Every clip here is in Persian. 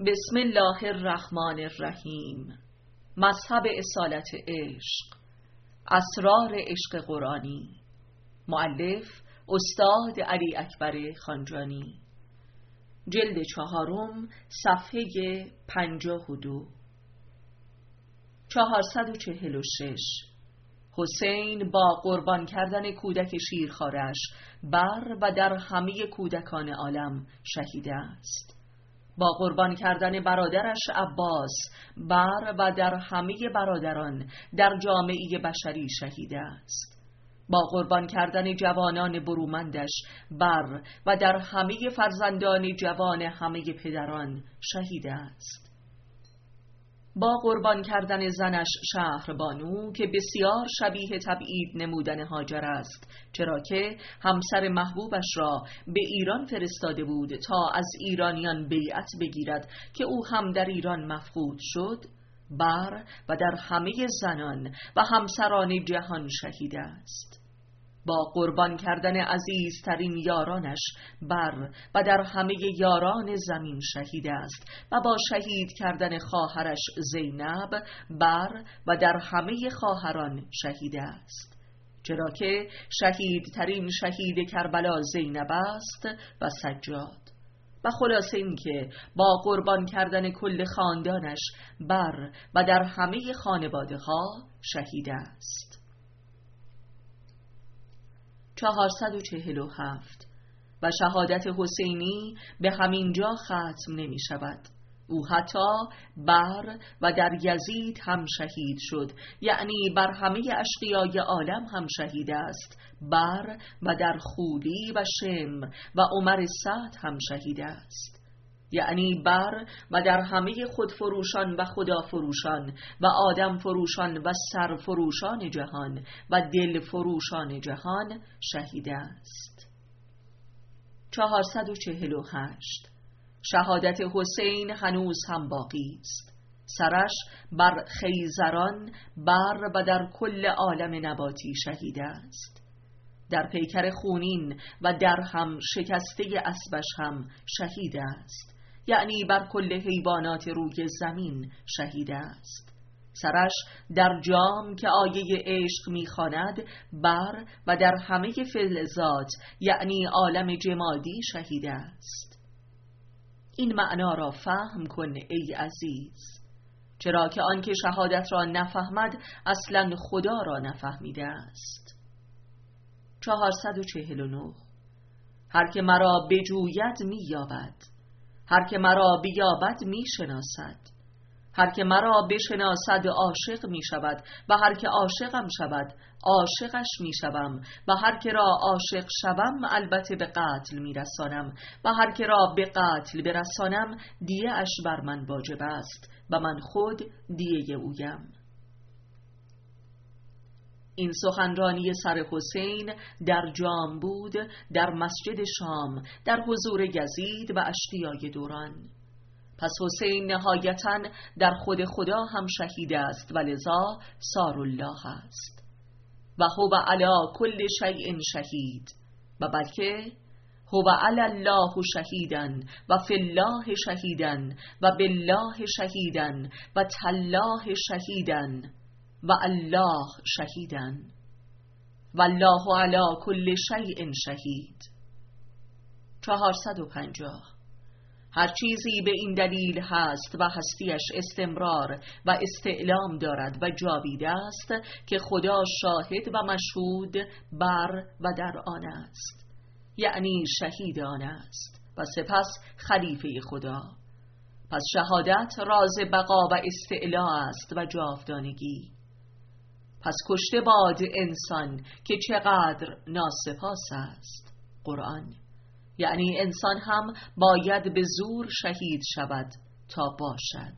بسم الله الرحمن الرحیم. مذهب اصالت عشق، اسرار عشق قرآنی. مؤلف استاد علی اکبر خانجانی. جلد 4، صفحه 52. 446. حسین با قربان کردن کودک شیرخوارش بر و در همه کودکان عالم شهید است. با قربان کردن برادرش عباس بر و در همه برادران در جامعه بشری شهید است. با قربان کردن جوانان برومندش بر و در همه فرزندان جوان همه پدران شهید است. با قربان کردن زنش شهربانو که بسیار شبیه تبعید نمودن هاجر است، چرا که همسر محبوبش را به ایران فرستاده بود تا از ایرانیان بیعت بگیرد که او هم در ایران مفقود شد، بر و در همه زنان و همسران جهان شهید است. با قربان کردن عزیزترین یارانش بر و در همه یاران زمین شهید است و با شهید کردن خواهرش زینب بر و در همه خواهران شهید است، چرا که شهیدترین شهید کربلا زینب است و سجاد. و خلاصه این که با قربان کردن کل خاندانش بر و در همه خانواده ها شهید است. 447. و شهادت حسینی به همین جا ختم نمی شود. او حتی بر و در یزید هم شهید شد، یعنی بر همه اشقیای عالم هم شهید است. بر و در خولی و شمر و عمر سعد هم شهید است، یعنی بر و در همه خودفروشان و خدافروشان و آدم فروشان و سرفروشان جهان و دل فروشان جهان شهید است. 448. شهادت حسین هنوز هم باقی است. سرش بر خیزران بر و در کل عالم نباتی شهید است. در پیکر خونین و در هم شکسته اسبش هم شهید است، یعنی بر کل حیوانات روی زمین شهید است. سرش در جام که آیه عشق می‌خواند بر و در همه فلزات، یعنی عالم جمادی شهید است. این معنا را فهم کن ای عزیز، چرا که آنکه شهادت را نفهمد اصلا خدا را نفهمیده است. 449. هر که مرا بجوید می‌یابد، هر که مرا بیابد میشناسد، هر که مرا بشناسد عاشق میشود و هر که عاشقم شود عاشقش میشوم و هر که را عاشق شوم البته به قتل میرسانم و هر که را به قتل برسانم دیه اش بر من واجب است و من خود دیه اویم. این سخنرانی سر حسین در جام بود، در مسجد شام، در حضور یزید و اشقیای دوران. پس حسین نهایتاً در خود خدا هم شهید است و لذا سار الله است. و هو علی کل شیء شهید، و بلکه هو علی الله شهیداً و فی الله شهیداً و بالله شهیداً و تالله شهیداً و الله شهیداً و الله علی کل شیء شهید. 450. هر چیزی به این دلیل هست و هستیش استمرار و استعلام دارد و جاویده است که خدا شاهد و مشهود بر و در آن است، یعنی شهید آن است و سپس خلیفه خدا. پس شهادت راز بقا و استعلا است و جاودانگی. پس کشته باد انسان که چقدر ناسپاس است. قرآن. یعنی انسان هم باید به زور شهید شود تا باشد.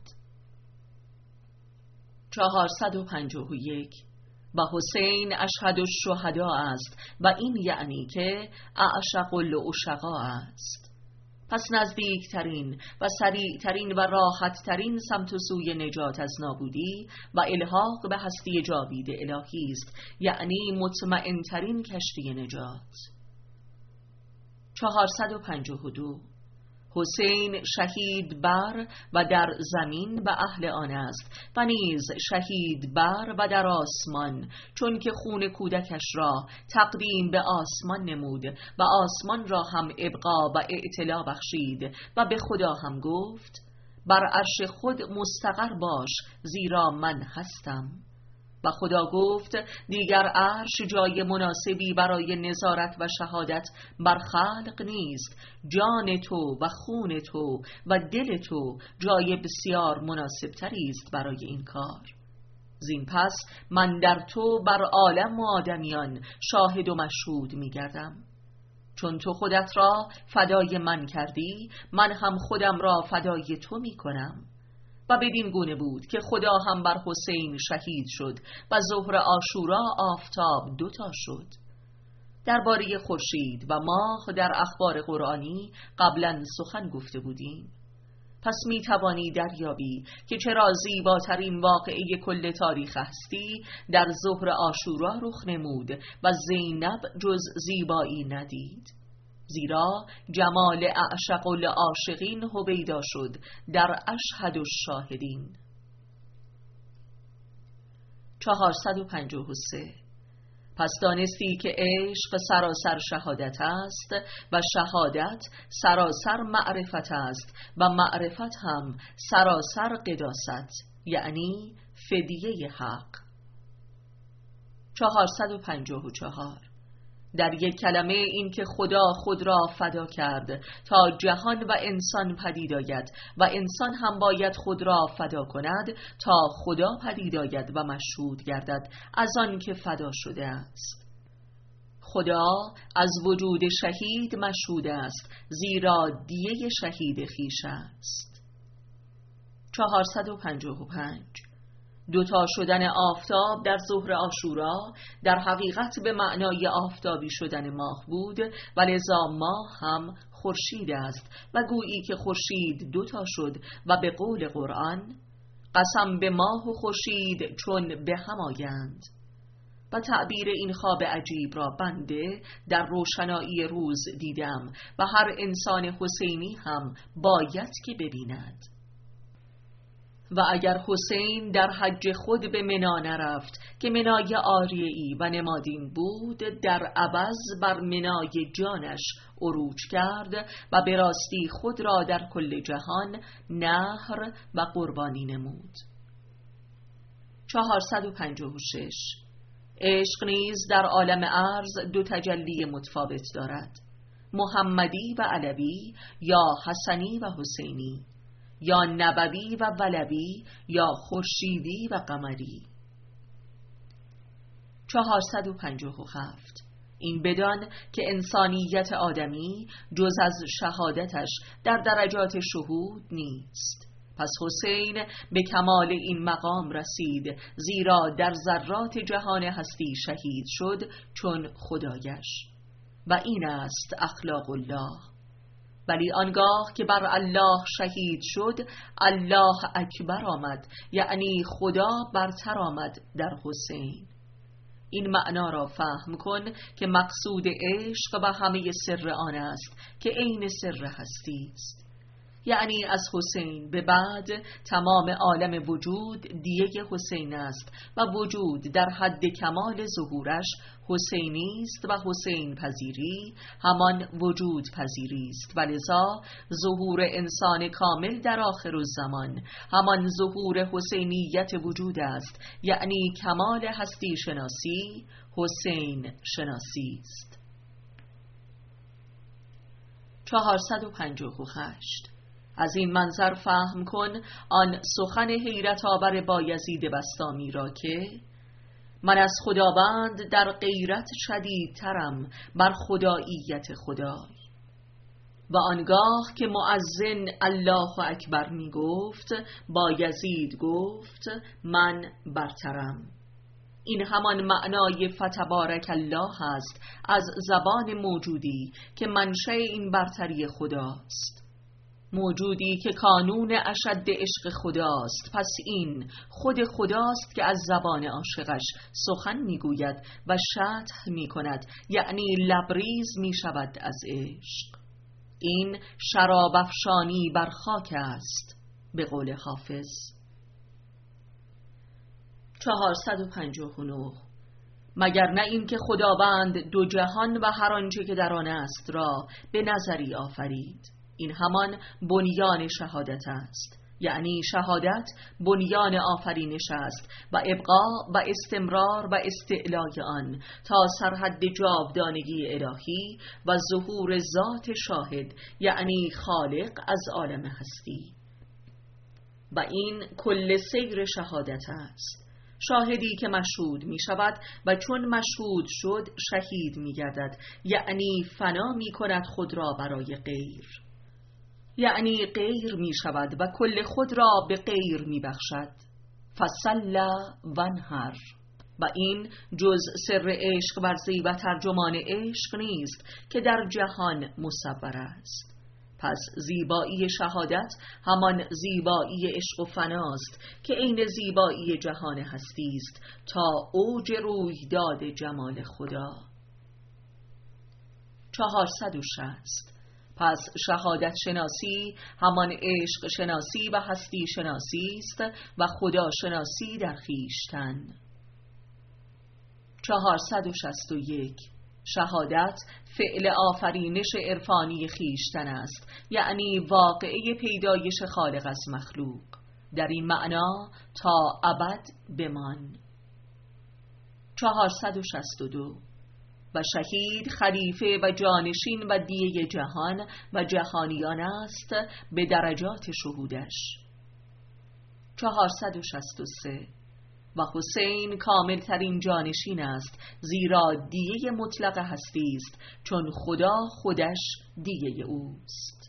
451. و حسین اشهد الشهدا است و این یعنی که اعشق العشقا است. پس نزدیکترین و سریعترین و راحتترین سمت و سوی نجات از نابودی و الحاق به هستی جاوید الهی است، یعنی مطمئنترین کشتی نجات. 452. حسین شهید بر و در زمین و اهل آن است و نیز شهید بر و در آسمان، چون که خون کودکش را تقدیم به آسمان نمود و آسمان را هم ابقا و اعتلا بخشید و به خدا هم گفت بر عرش خود مستقر باش زیرا من هستم. و خدا گفت دیگر عرش جای مناسبی برای نظارت و شهادت بر خلق نیست، جان تو و خون تو و دل تو جای بسیار مناسب تری است برای این کار. زین پس من در تو بر عالم و آدمیان شاهد و مشهود می گردم. چون تو خودت را فدای من کردی، من هم خودم را فدای تو می کنم. و بدین گونه بود که خدا هم بر حسین شهید شد و ظهر عاشورا آفتاب دوتا شد. درباره خورشید و ماه در اخبار قرآنی قبلا سخن گفته بودیم. پس می توانی دریابی که چرا زیباترین واقعه کل تاریخ هستی در ظهر عاشورا رخ نمود و زینب جز زیبایی ندید، زیرا جمال اعشق العاشقین هویدا شد در اشهد الشاهدین. 453. پس دانستی که عشق سراسر شهادت است و شهادت سراسر معرفت است و معرفت هم سراسر قداست، یعنی فدیه حق. 454. در یک کلمه این که خدا خود را فدا کرد تا جهان و انسان پدید آید و انسان هم باید خود را فدا کند تا خدا پدید آید و مشهود گردد از آن که فدا شده است. خدا از وجود شهید مشهود است، زیرا دیه شهید خویش است. 455. دوتا شدن آفتاب در ظهر عاشورا در حقیقت به معنای آفتابی شدن ماه بود و لذا ماه هم خورشید است و گویی که خورشید دوتا شد و به قول قرآن قسم به ماه و خورشید چون به هم آیند. و تعبیر این خواب عجیب را بنده در روشنایی روز دیدم و هر انسان حسینی هم باید که ببیند. و اگر حسین در حج خود به منا نرفت که منای عاریه‌ای و نمادین بود، در عوض بر منای جانش عروج کرد و به راستی خود را در کل جهان نحر و قربانی نمود. 456. عشق نیز در عالم ارض دو تجلی متفاوت دارد، محمدی و علوی یا حسنی و حسینی، یا نبوی و ولوی یا خورشیدی و قمری. 457. این بدان که انسانیت آدمی جز از شهادتش در درجات شهود نیست. پس حسین به کمال این مقام رسید، زیرا در ذرات جهان هستی شهید شد چون خدایش، و این است اخلاق الله. ولی آنگاه که بر الله شهید شد، الله اکبر آمد، یعنی خدا برتر آمد در حسین. این معنا را فهم کن که مقصود عشق و همه سر آن است که عین سر هستی است. یعنی از حسین به بعد تمام عالم وجود دیه حسین است و وجود در حد کمال ظهورش حسینی است و حسین پذیری همان وجود پذیری است، و لذا ظهور انسان کامل در آخر الزمان همان ظهور حسینیت وجود است، یعنی کمال هستی شناسی حسین شناسی است. 458. از این منظر فهم کن آن سخن حیرت آور بایزید بسطامی را که من از خداوند در غیرت شدیدترم بر خداییت خدای. و آنگاه که مؤذن الله اکبر می گفت، بایزید گفت من برترم. این همان معنای فتبارک الله است از زبان موجودی که منشأ این برتری خداست، موجودی که کانون اشد عشق خداست. پس این خود خداست که از زبان عاشقش سخن میگوید و شطح میکند، یعنی لبریز میشود از عشق. این شراب افشانی بر خاک است، به قول حافظ. 459. مگر نه این که خداوند دو جهان و هر آنچه که در آن است را به نظری آفرید. این همان بنیان شهادت است، یعنی شهادت بنیان آفرینش است و ابقا و استمرار و استعلای آن تا سرحد جاودانگی الهی و ظهور ذات شاهد، یعنی خالق از عالم هستی. و این کل سیر شهادت است. شاهدی که مشهود می شود و چون مشهود شد شهید می گردد، یعنی فنا می کند خود را برای غیر، یعنی غیر می شود و کل خود را به غیر می بخشد. فصل وانحر. و این جز سر عشق ورزی و ترجمان عشق نیست که در جهان مصور است. پس زیبایی شهادت همان زیبایی عشق و فناست که عین زیبایی جهان هستی است تا اوج رویداد جمال خدا. 460. پس شهادت شناسی همان عشق شناسی و هستی شناسی است و خدا شناسی در خویشتن. 461. شهادت فعل آفرینش عرفانی خویشتن است، یعنی واقعه پیدایش خالق از مخلوق. در این معنا تا ابد بمان. 462. و شهید خلیفه و جانشین و دیه جهان و جهانیان است به درجات شهودش. 463. و حسین کامل ترین جانشین است، زیرا دیه مطلق هستی است، چون خدا خودش دیه اوست.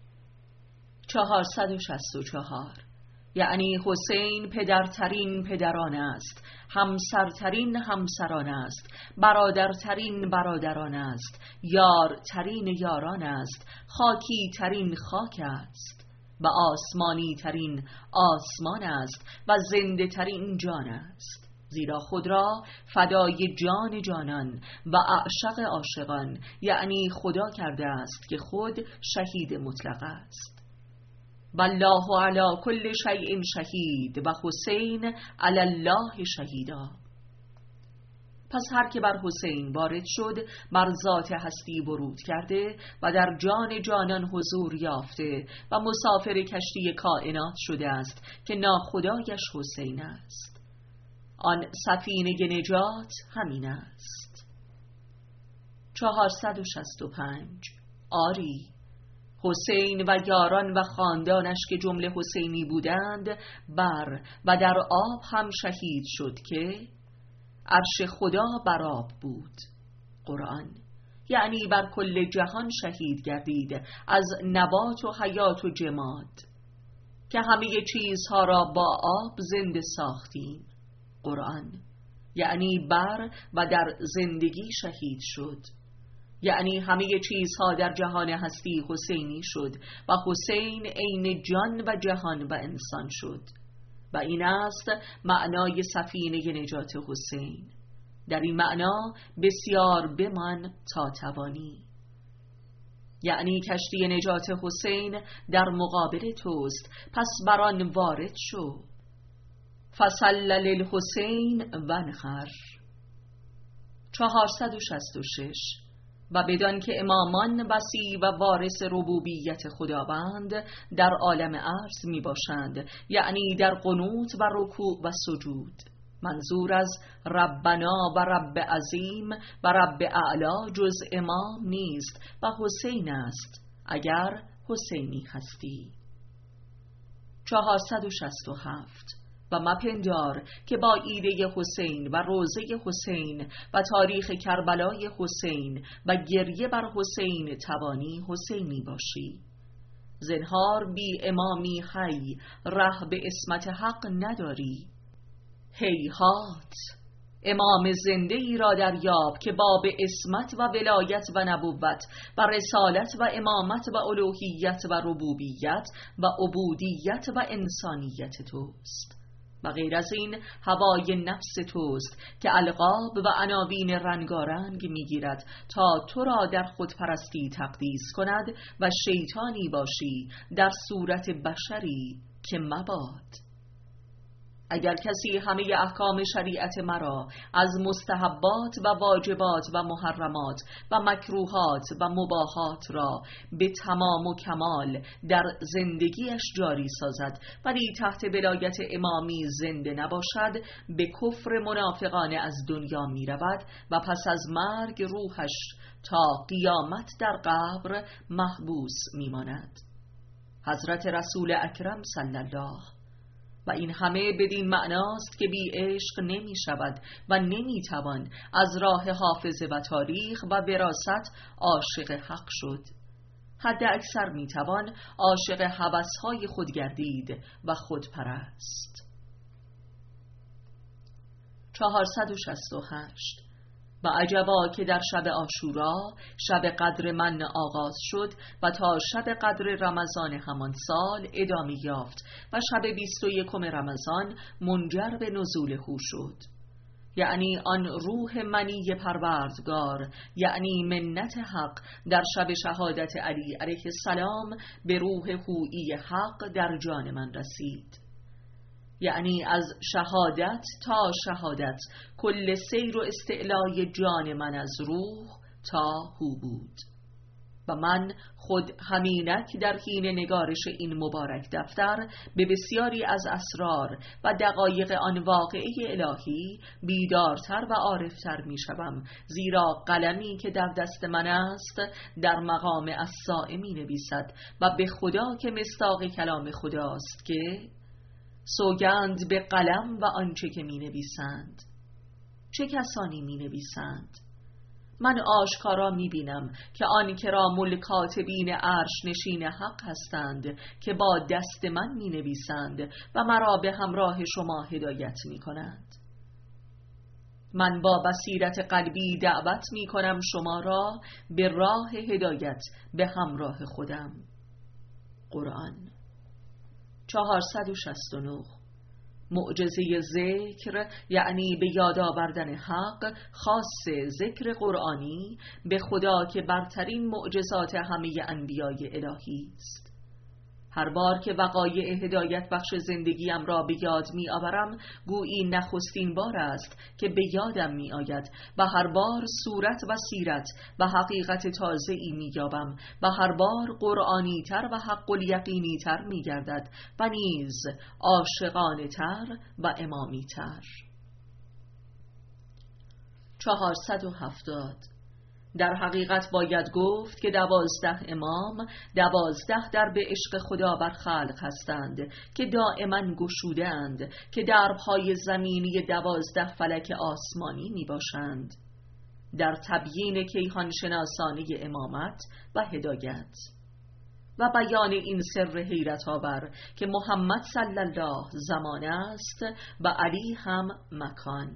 464. یعنی حسین پدرترین پدران است، همسرترین همسران است، برادرترین برادران است، یارترین یاران است، خاکی ترین خاک است و آسمانی ترین آسمان است و زنده ترین جان است، زیرا خود را فدای جان جانان و اعشق عاشقان، یعنی خدا کرده است که خود شهید مطلق است. والله علی کل شیء شهید و حسین علی الله شهیدا. پس هر که بر حسین وارد شد بر ذات هستی ورود کرده و در جان جانان حضور یافته و مسافر کشتی کائنات شده است که ناخدایش حسین است. آن سفینه نجات همین است. 465. آری، حسین و یاران و خاندانش که جمله حسینی بودند بر و در آب هم شهید شد که عرش خدا بر آب بود. قرآن. یعنی بر کل جهان شهید گردید از نبات و حیات و جماد که همه چیزها را با آب زنده ساختیم. قرآن. یعنی بر و در زندگی شهید شد، یعنی همه چیزها در جهان هستی حسینی شد و حسین عین جان و جهان و انسان شد. و این است معنای سفینه نجات حسین. در این معنا بسیار بمان تا توانی، یعنی کشتی نجات حسین در مقابل توست، پس بر آن وارد شو. فصل للحسین وانحر. 466. و بدان که امامان وصی و وارث ربوبیت خداوند در عالم ارض می باشند، یعنی در قنوت و رکوع و سجود. منظور از ربنا و رب عظیم و رب اعلا جز امام نیست و حسین است اگر حسینی هستی. 467. و مپندار که با ایده حسین و روزه حسین و تاریخ کربلای حسین و گریه بر حسین توانی حسینی باشی. زنهار بی امامی حی ره به اسمت حق نداری. هیهات، امام زنده ای را دریاب که باب اسمت و ولایت و نبوت و رسالت و امامت و الوهیت و ربوبیت و عبودیت و انسانیت توست. و غیر از این هوای نفس توست که القاب و عناوین رنگارنگ میگیرد تا تو را در خودپرستی تقدیس کند و شیطانی باشی در صورت بشری که مباد. اگر کسی همه احکام شریعت مرا از مستحبات و واجبات و محرمات و مکروهات و مباحات را به تمام و کمال در زندگیش جاری سازد ولی تحت ولایت امامی زنده نباشد، به کفر منافقانه از دنیا می رود و پس از مرگ روحش تا قیامت در قبر محبوس می ماند. حضرت رسول اکرم صلی الله. و این همه بدین معناست که بی عشق نمی شود و نمی توان از راه حافظه و تاریخ و وراثت عاشق حق شد. حد اکثر می توان عاشق هوس‌های خود گردید و خودپرست. 468. و عجبا که در شب عاشورا شب قدر من آغاز شد و تا شب قدر رمضان همان سال ادامه یافت و شب 21 رمضان منجر به نزول هو شد، یعنی آن روح منی پروردگار، یعنی منت حق در شب شهادت علی علیه السلام به روح هویی حق در جان من رسید. یعنی از شهادت تا شهادت کل سیر و استعلای جان من از روح تا هو بود و من خود همینک در حین نگارش این مبارک دفتر به بسیاری از اسرار و دقایق آن واقعه الهی بیدارتر و عارفتر می شوم، زیرا قلمی که در دست من است در مقام الصائم می نویسد و به خدا که مصداق کلام خداست که سوگند به قلم و آنچه که می نویسند. چه کسانی می نویسند؟ من آشکارا می بینم که آن کرام الکاتبین عرش نشین حق هستند که با دست من می نویسند و مرا به همراه شما هدایت می کنند. من با بصیرت قلبی دعوت می کنم شما را به راه هدایت به همراه خودم. قرآن. 469. معجزه ذکر، یعنی به یاد آوردن حق، خاص ذکر قرآنی به خدا که برترین معجزات همه انبیای الهی است. هر بار که وقایع هدایت بخش زندگیم را به یاد می آورم گویی نخستین بار است که به یادم می آید و هر بار صورت و سیرت و حقیقت تازه‌ای می یابم و هر بار قرآنی تر و حق الیقینی تر می گردد و نیز عاشقانه تر و امامی تر. 470. در حقیقت باید گفت که 12 امام 12 در به عشق خدا بر خلق هستند که دائما گشوده اند، که دربهای زمینی 12 فلک آسمانی می باشند در تبیین کیهان شناسانه امامت و هدایت و بیان این سر حیرت آور که محمد صلی الله زمان است و علی هم مکان.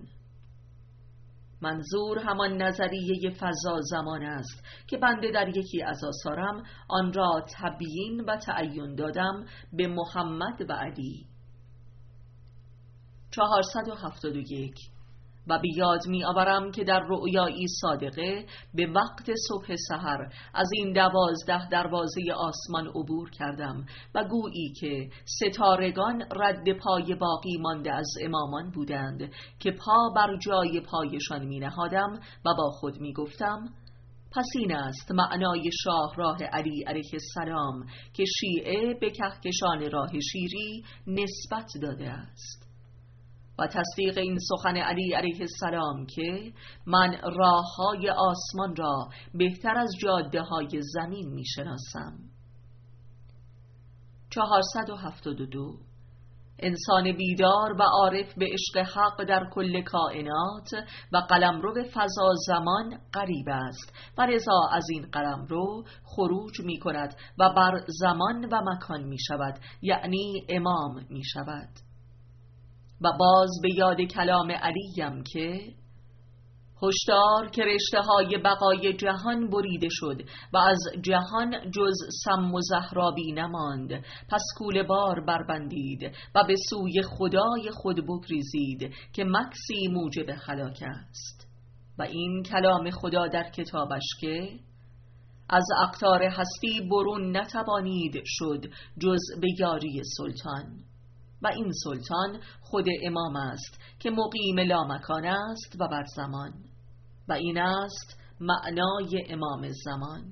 منظور همان نظریه فضا زمان است که بنده در یکی از آثارم آن را تبیین و تعیین دادم به محمد و علی. 471. و به یاد می آورم که در رؤیایی صادقه به وقت صبح سحر از این 12 دروازه آسمان عبور کردم و گویی که ستارگان رد پای باقی مانده از امامان بودند که پا بر جای پایشان می نهادم و با خود می گفتم پس این است معنای شاهراه علی علیه السلام که شیعه به کهکشان راه شیری نسبت داده است. و تصدیق این سخن علی علیه السلام که من راههای آسمان را بهتر از جاده های زمین می شناسم. 472. انسان بیدار و عارف به عشق حق در کل کائنات و قلمرو فضا زمان غریب است و لذا از این قلمرو خروج می کند و بر زمان و مکان می شود، یعنی امام می شود. و باز به یاد کلام علیم که هشدار که رشته‌های بقای جهان بریده شد و از جهان جز سم و زهرابی نماند، پس کوله بار بربندید و به سوی خدای خود بگریزید که مکسی موجب هلاک است. و این کلام خدا در کتابش که از اقطار هستی برون نتوانید شد جز به یاری سلطان، و این سلطان خود امام است که مقیم لامکان است و بر زمان، و این است معنای امام زمان.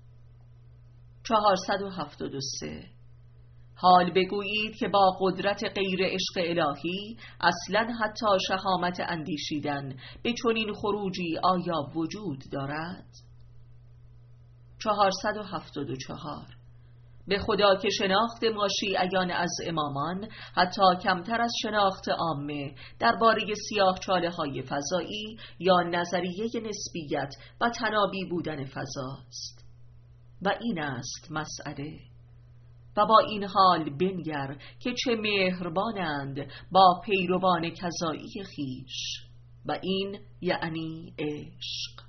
473. حال بگویید که با قدرت غیر عشق الهی اصلا حتی شهامت اندیشیدن به چنین خروجی آیا وجود دارد؟ 474. به خدا که شناخت ما شیعیان از امامان حتی کمتر از شناخت عامه درباره سیاه‌چاله‌های فضایی یا نظریه نسبیت و تنابی بودن فضاست. و این است مسئله. و با این حال بنگر که چه مهربانند با پیروان کذایی خیش، و این یعنی عشق.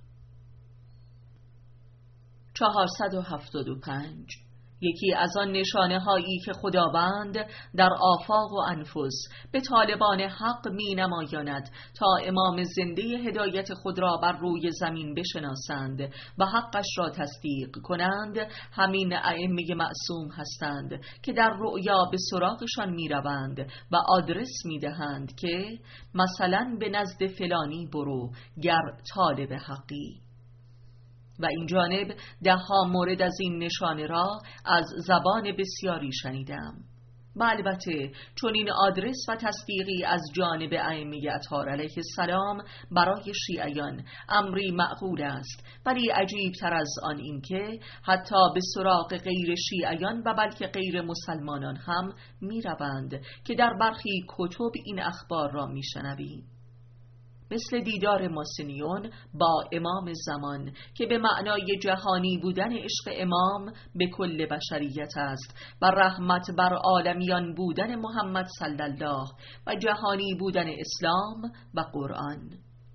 475. یکی از آن نشانه هایی که خداوند در آفاق و انفس به طالبان حق می نمایاند تا امام زنده هدایت خود را بر روی زمین بشناسند و حقش را تصدیق کنند، همین ائمه معصوم هستند که در رؤیا به سراغشان می روند و آدرس می دهند که مثلا به نزد فلانی برو گر طالب حقی. و این جانب 10 مورد از این نشانه را از زبان بسیاری شنیدم. و البته چون این آدرس و تصدیقی از جانب ائمه اطهار علیه السلام برای شیعیان امری معقول است، ولی عجیب تر از آن این که حتی به سراغ غیر شیعیان و بلکه غیر مسلمانان هم می روند که در برخی کتب این اخبار را می شنویم، مثل دیدار ماسینیون با امام زمان که به معنای جهانی بودن عشق امام به کل بشریت است و رحمت بر عالمیان بودن محمد صلی الله و جهانی بودن اسلام و قرآن.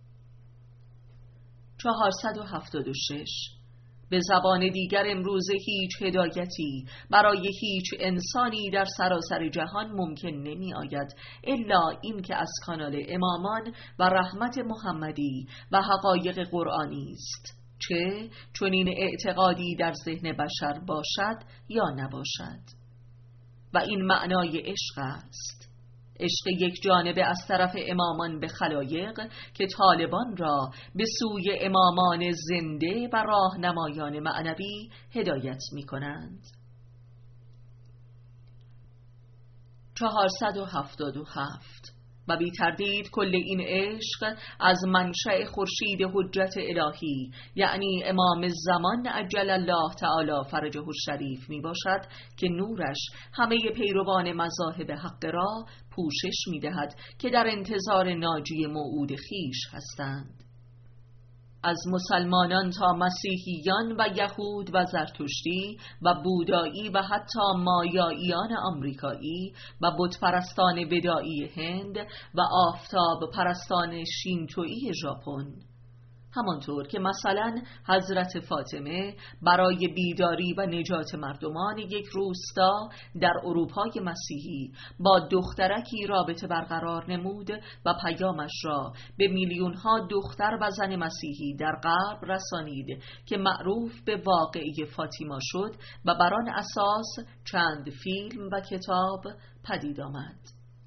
476. به زبان دیگر امروز هیچ هدایتی برای هیچ انسانی در سراسر جهان ممکن نمی آید الا این که از کانال امامان و رحمت محمدی و حقایق قرآنی است، چه چون این اعتقادی در ذهن بشر باشد یا نباشد. و این معنای عشق است، عشق یک جانبه از طرف امامان به خلایق که طالبان را به سوی امامان زنده و راهنمایان معنوی هدایت می کنند. 477. و بی تردید کل این عشق از منشأ خورشید حجت الهی یعنی امام زمان عجل الله تعالی فرجه الشریف می باشد که نورش همه پیروان مذاهب حق را پوشش می دهد که در انتظار ناجی موعود خیش هستند، از مسلمانان تا مسیحیان و یهود و زرتشتی و بودایی و حتی مایاییان آمریکایی و بت پرستان ودائی هند و آفتاب پرستان شینتویی ژاپن. همانطور که مثلا حضرت فاطمه برای بیداری و نجات مردمان یک روستا در اروپای مسیحی با دخترکی رابطه برقرار نمود و پیامش را به میلیون‌ها دختر و زن مسیحی در غرب رسانید که معروف به واقعه فاطمه شد و بر آن اساس چند فیلم و کتاب پدید آمد.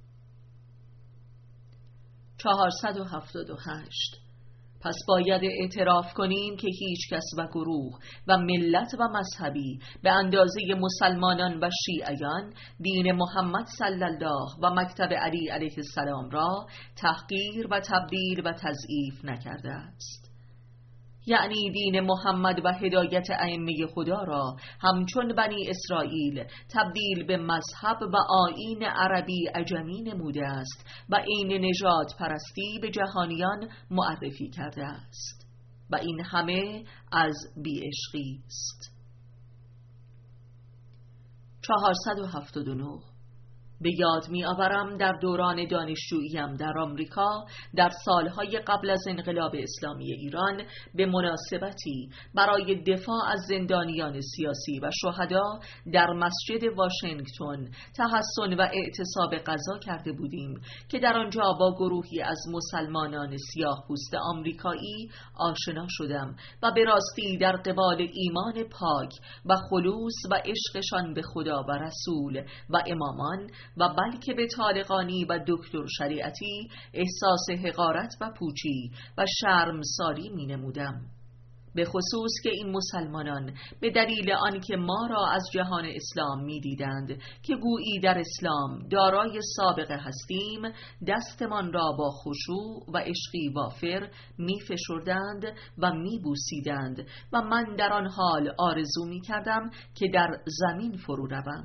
478. پس باید اعتراف کنیم که هیچ کس و گروه و ملت و مذهبی به اندازه مسلمانان و شیعیان دین محمد صلی الله و مکتب علی علیه السلام را تحقیر و تبدیل و تضعیف نکرده است. یعنی دین محمد و هدایت ائمه خدا را همچون بنی اسرائیل تبدیل به مذهب و آیین عربی عجمی نموده است و عین نژاد پرستی به جهانیان معرفی کرده است و این همه از بی‌عشقی است. 479. به یاد می آورم در دوران دانشجوییم در آمریکا در سالهای قبل از انقلاب اسلامی ایران به مناسبتی برای دفاع از زندانیان سیاسی و شهدا در مسجد واشنگتن تحصن و اعتصاب غذا کرده بودیم که در آنجا با گروهی از مسلمانان سیاه‌پوست آمریکایی آشنا شدم و به راستی در قبال ایمان پاک و خلوص و عشقشان به خدا و رسول و امامان و بلکه به طالقانی و دکتر شریعتی احساس حقارت و پوچی و شرمساری می نمودم، به خصوص که این مسلمانان به دلیل آنکه ما را از جهان اسلام می دیدند که گویی در اسلام دارای سابقه هستیم، دستمان را با خشوع و عشقی وافر می فشردند و می بوسیدند و من در آن حال آرزو می کردم که در زمین فرو روم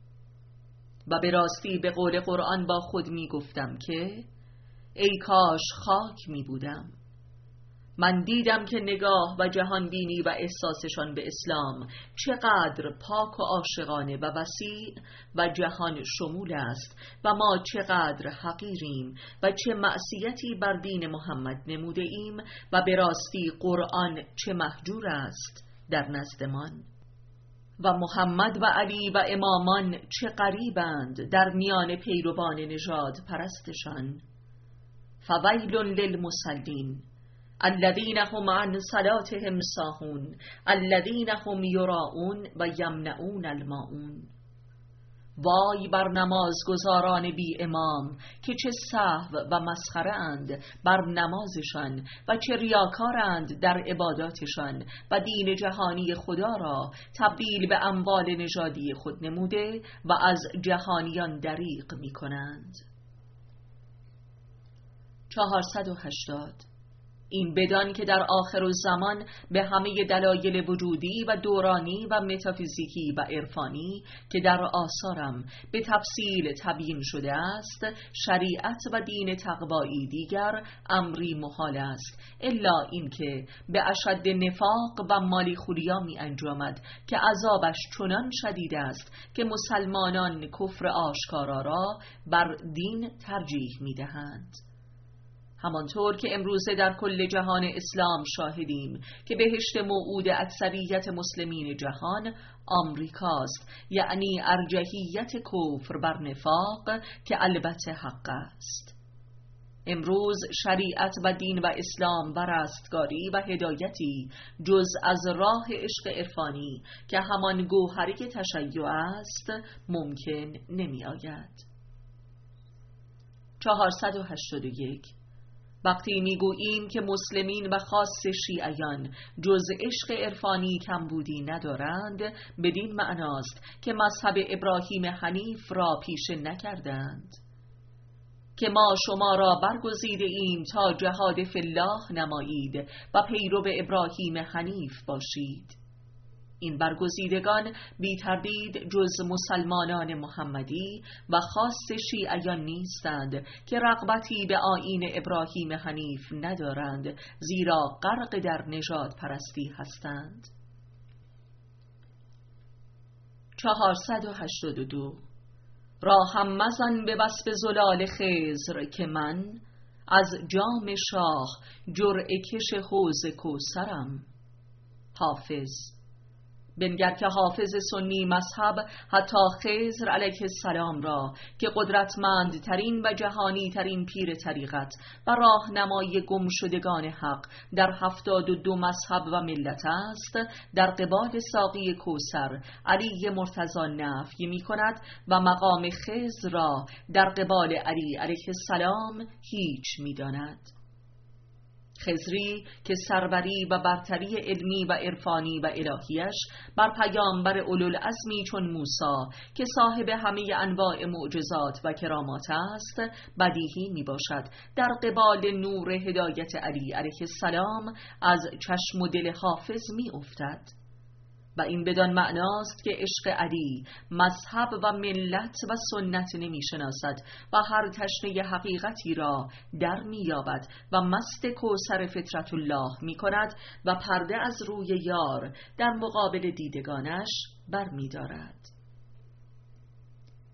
و به راستی به قول قرآن با خود می گفتم که ای کاش خاک می بودم. من دیدم که نگاه و جهان بینی و احساسشان به اسلام چقدر پاک و عاشقانه و وسیع و جهان شمول است و ما چقدر حقیریم و چه معصیتی بر دین محمد نموده ایم و به راستی قرآن چه مهجور است در نزدمان و محمد و علی و امامان چه غریبند در میان پیروان نژاد پرستشان. فویل للمصلین الذین هم عن صلاتهم ساهون الذین هم یراؤون و یمنعون الماعون. وای بر نمازگزاران بی امام که چه سهو و مسخره اند بر نمازشان و چه ریاکارند در عباداتشان و دین جهانی خدا را تبدیل به اموال نژادی خود نموده و از جهانیان دریغ می کنند. 480. این بدان که در آخر الزمان به همه دلایل وجودی و دورانی و متافیزیکی و عرفانی که در آثارم به تفصیل تبیین شده است، شریعت و دین تقوایی دیگر امری محال است، الا اینکه به اشد نفاق و مالی خوریا می انجامد که عذابش چنان شدید است که مسلمانان کفر آشکارا را بر دین ترجیح می دهند. همانطور که امروزه در کل جهان اسلام شاهدیم که بهشت موعود اکثریت مسلمین جهان آمریکاست، یعنی ارجحیت کفر بر نفاق که البته حق است. امروز شریعت و دین و اسلام و رستگاری و هدایتی جز از راه عشق عرفانی که همان گوهری تشیع است ممکن نمی آید. 481. وقتی میگوییم که مسلمین و خاص شیعیان جز عشق عرفانی کمبودی ندارند، بدین معناست که مذهب ابراهیم حنیف را پیشه نکردند، که ما شما را برگزیده ایم تا جهاد فی الله نمایید و پیرو ابراهیم حنیف باشید. این برگزیدگان بی تردید جز مسلمانان محمدی و خاص شیعیان نیستند که رغبتی به آیین ابراهیم حنیف ندارند، زیرا غرق در نژاد پرستی هستند. 482. راهم مزن به وصف زلال خضر که من از جام شاه جرعه کش حوض کوثرم. حافظ. بنگر که حافظ سنی مذهب حتی خضر علیه السلام را که قدرتمندترین و جهانی ترین پیر طریقت و راهنمای گم شدگان حق در 72 مذهب و ملت است، در قبال ساقی کوثر علی مرتضی نفی می کند و مقام خضر را در قبال علی علیه السلام هیچ می داند. خضری که سروری و برتری علمی و عرفانی و الهیش بر پیامبر اولوالعزمی چون موسی که صاحب همه انواع معجزات و کرامات است بدیهی می باشد در قبال نور هدایت علی علیه السلام از چشم و دل حافظ می افتد. و این بدان معناست که عشق علی مذهب و ملت و سنت نمی شناسد و هر تشنه حقیقتی را در می یابد و مست کوثر فطرت الله می کند و پرده از روی یار در مقابل دیدگانش بر می دارد.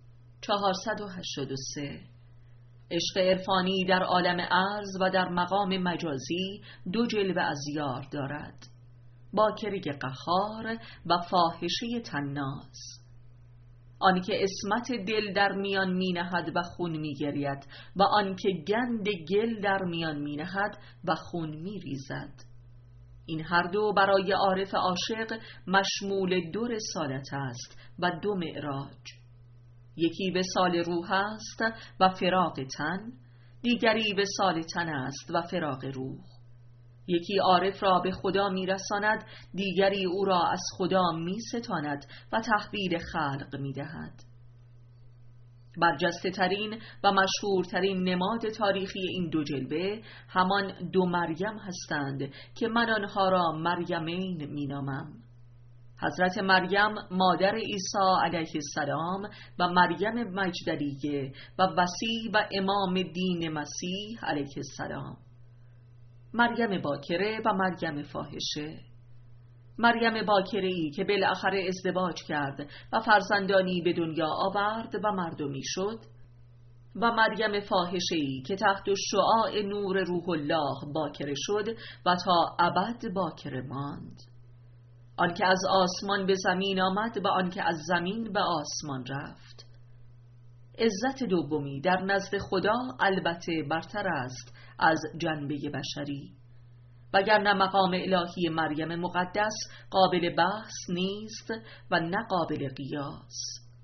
483 عشق عرفانی در عالم ارض و در مقام مجازی دو جلوه از یار دارد: باکره قهار و فاحشه طناز. آنکه عصمت دل در میان می نهد و خون می گرید و آنکه گند گل در میان می نهد و خون می ریزد. این هر دو برای عارف عاشق مشمول دو رسالت است و دو معراج. یکی وصال روح است و فراق تن، دیگری وصال تن است و فراق روح. یکی عارف را به خدا می رساند، دیگری او را از خدا می ستاند و تحویل خلق می دهد. برجسته ترین و مشهورترین نماد تاریخی این دو جلوه همان دو مریم هستند که من آنها را مریمین می نامم. حضرت مریم مادر عیسی علیه السلام و مریم مجدلیه و وصی و امام دین مسیح علیه السلام. مریم باکره و مریم فاحشه. مریم باکره‌ای که بالاخره ازدواج کرد و فرزندانی به دنیا آورد و مردمی شد، و مریم فاحشه‌ای که تحت شعاع نور روح الله باکره شد و تا ابد باکره ماند. آن که از آسمان به زمین آمد و آن که از زمین به آسمان رفت. عزت دومی در نزد خدا البته برتر است از جنبه بشری، وگرنه مقام الهی مریم مقدس قابل بحث نیست و نه قابل قیاس.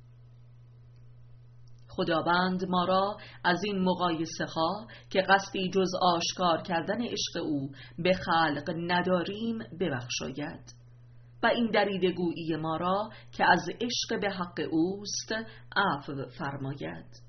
خداوند ما را از این مقایسه ها که قصدی جز آشکار کردن عشق او به خلق نداریم ببخشاید و این دریده گویی ما را که از عشق به حق اوست عفو فرماید.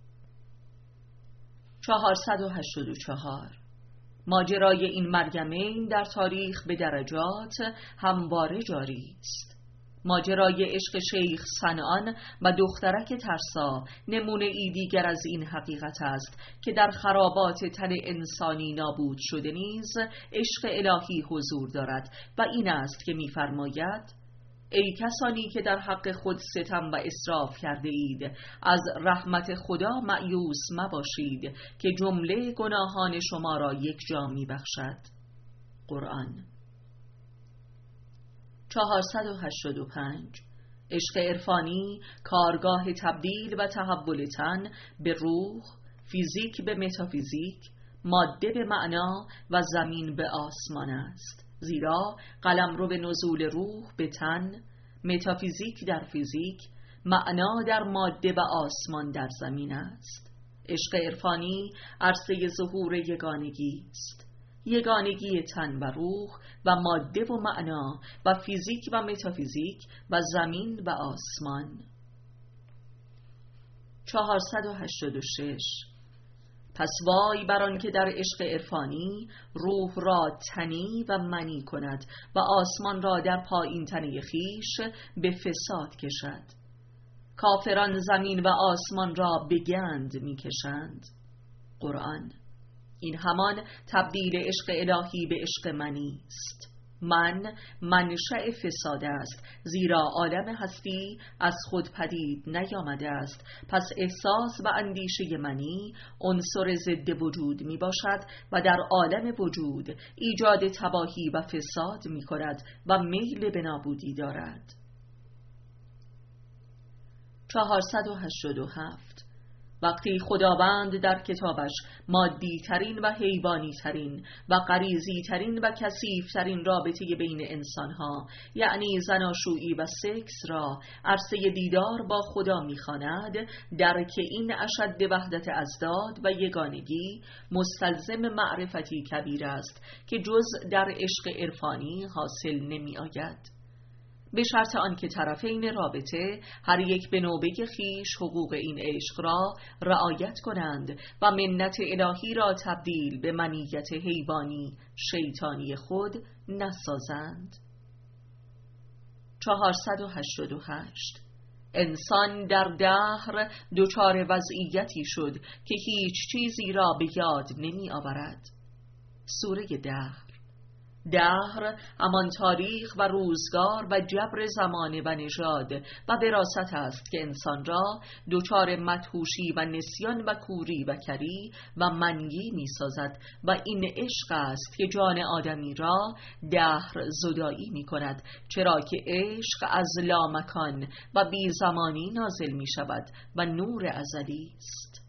484 ماجرای این مریمین در تاریخ به درجات همواره جاری است. ماجرای عشق شیخ صنعان و دخترک ترسا نمونه ای دیگر از این حقیقت است که در خرابات تن انسانی نابود شده نیز عشق الهی حضور دارد و این است که می‌فرماید: ای کسانی که در حق خود ستم و اسراف کرده اید، از رحمت خدا مایوس مباشید که جمله گناهان شما را یک جا می‌بخشد. قرآن. 485 عشق عرفانی کارگاه تبدیل و تحول تن به روح، فیزیک به متافیزیک، ماده به معنا و زمین به آسمان است. زیرا قلمرو به نزول روح به تن، متافیزیک در فیزیک، معنا در ماده و آسمان در زمین است. عشق عرفانی عرصه ظهور یگانگی است. یگانگی تن و روح و ماده و معنا و فیزیک و متافیزیک و زمین و آسمان. 486 پس وای بر آن که در عشق عرفانی روح را تنی و منی کند و آسمان را در پایین تنه خیش به فساد کشد. کافران زمین و آسمان را به گند می کشند. قرآن. این همان تبدیل عشق الهی به عشق منی است. من منشأ فساد است، زیرا عالم هستی از خود پدید نیامده است. پس احساس و اندیشه منی عنصر ضد وجود می باشد و در عالم وجود ایجاد تباهی و فساد می کند و میل به نابودی دارد. 487 وقتی خداوند در کتابش مادی ترین و حیوانی ترین و غریزی ترین و کثیف ترین رابطه بین انسانها، یعنی زناشویی و سکس را عرصه دیدار با خدا می‌خواند، درک این اشد وحدت ازداد و یگانگی مستلزم معرفتی کبیر است که جز در عشق عرفانی حاصل نمی‌آید، به شرط آنکه طرفین رابطه هر یک به نوبه خیش حقوق این عشق را رعایت کنند و منت الهی را تبدیل به منیت حیوانی شیطانی خود نسازند. 488 انسان در دهر دچار وضعیتی شد که هیچ چیزی را به یاد نمی آورد. سوره دهر. دهر همان تاریخ و روزگار و جبر زمانه و نژاد و وراثت است که انسان را دچار مدهوشی و نسیان و کوری و کری و منگی می سازد و این عشق است که جان آدمی را دهر زدایی می کند، چرا که عشق از لامکان و بی زمانی نازل می شود و نور ازلی است.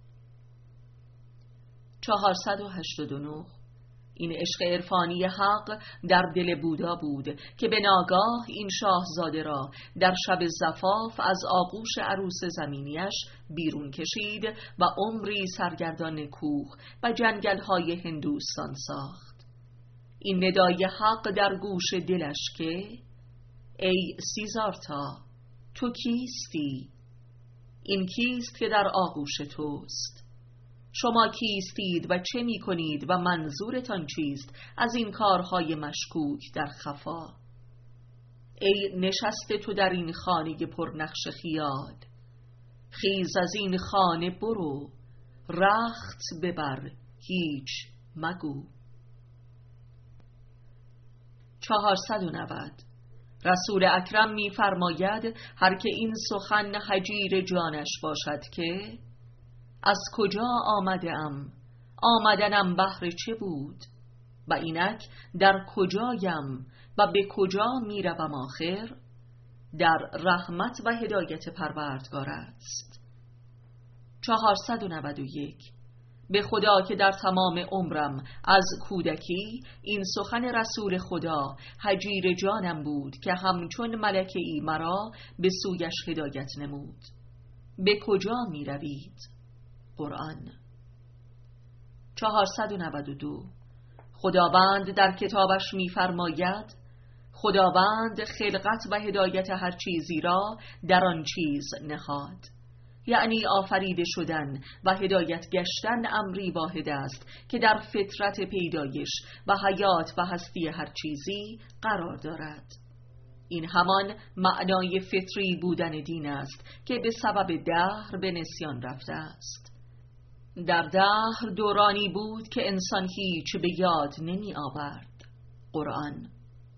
489. این عشق عرفانی حق در دل بودا بود که به ناگاه این شاهزاده را در شب زفاف از آغوش عروس زمینیش بیرون کشید و عمری سرگردان کوه و جنگل‌های هندوستان ساخت. این ندای حق در گوش دلش که ای سیزارتا، تو کیستی؟ این کیست که در آغوش توست؟ شما کیستید و چه می کنید و منظورتان چیست از این کارهای مشکوک در خفا؟ ای نشسته تو در این خانه پرنقش خیال، خیز از این خانه برو، رخت ببر، هیچ مگو. 490. رسول اکرم می فرماید هر که این سخن هجیر جانش باشد که از کجا آمدم؟ آمدنم بهر چه بود؟ و اینک در کجایم و به کجا می روم آخر؟ در رحمت و هدایت پروردگار است. 491. به خدا که در تمام عمرم از کودکی این سخن رسول خدا هجیر جانم بود که همچون ملکه‌ای مرا به سویش هدایت نمود. به کجا می روید؟ قرآن. 492. خداوند در کتابش می‌فرماید خداوند خلقت و هدایت هر چیزی را در آن چیز نهاد، یعنی آفریده شدن و هدایت گشتن امری واحد است که در فطرت پیدایش و حیات و هستی هر چیزی قرار دارد. این همان معنای فطری بودن دین است که به سبب دهر به نسیان رفته است. در دهر دورانی بود که انسان هیچ به یاد نمی آورد. قرآن.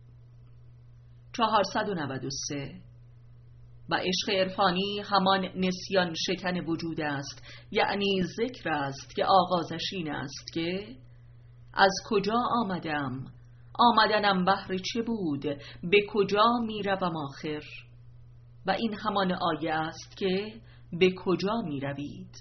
493. و عشق عرفانی همان نسیان شکن وجود است، یعنی ذکر است که آغازش این است که از کجا آمدم؟ آمدنم بهر چه بود؟ به کجا می روم آخر؟ و این همان آیه است که به کجا می روید؟